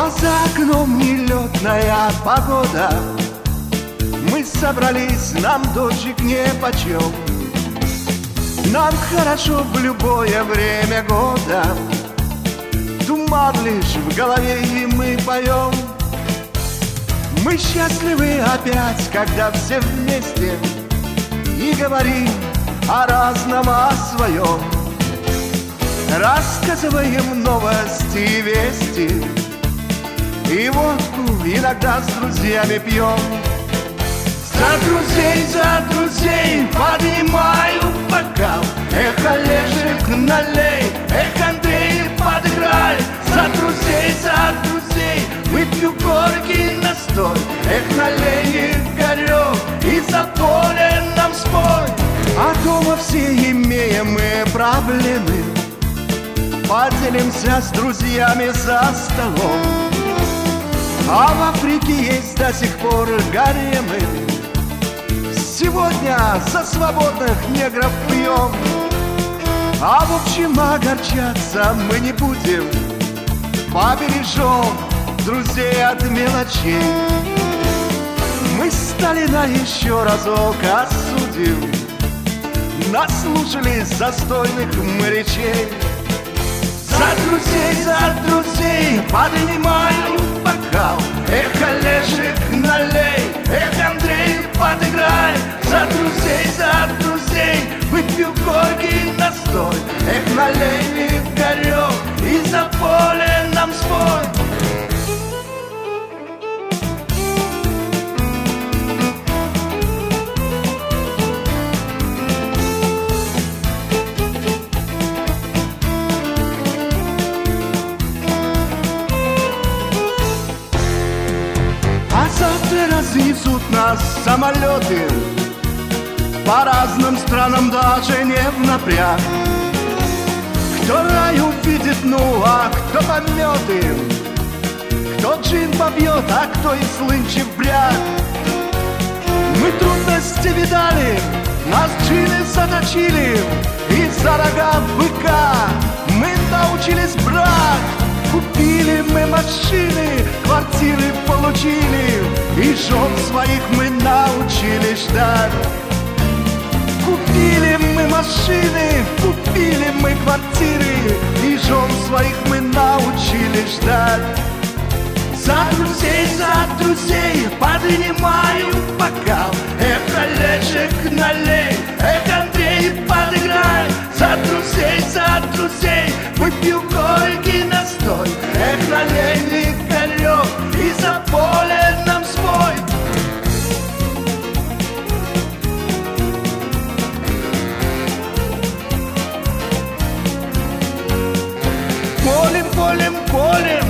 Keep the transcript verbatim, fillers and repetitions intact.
Но за окном нелетная погода. Мы собрались, нам дождик нипочем. Нам хорошо в любое время года. Туман лишь в голове, и мы поем. Мы счастливы опять, когда все вместе и говорим о разном, о своем. Рассказываем новости и вести, и водку иногда с друзьями пьем. За друзей, за друзей поднимаю бокал. Эх, Олежек, налей, эх, Андрей, подыграй. За друзей, за друзей выпью горький настой. Эх, налей, Игорек, и за поле нам спой. А дома все имеем мы проблемы, поделимся с друзьями за столом. А в Африке есть до сих пор гаремы. Сегодня за свободных негров пьем. А в общем огорчаться мы не будем, побережем друзей от мелочей. Мы Сталина еще разок осудим, наслушались застойных мы речей. За друзей, за друзей поднимаю бокал. Эх, Олежек, налей, эх, Андрей, подыграй. За друзей, за друзей выпью горький настой. Эх, налей, Игорек, и за поле нам спой. Разнесут нас самолеты по разным странам, даже не в напряг. Кто рай увидит, ну а кто пометы, кто джин побьет, а кто и слынчив бряк. Мы трудности видали, нас джины заточили, и за рога быка мы научились брать. Купили мы машины, квартиры получили, и жен своих мы научились ждать. Купили мы машины, купили мы квартиры, и жен своих мы научились ждать. За друзей, за друзей поднимаю бокал. Эх, Олежек, налей, эх, Андрей, подыграй. За друзей, за друзей выпью горький настой. Эх, налей, Игорек, и за поле нам спой. Полем, полем, полем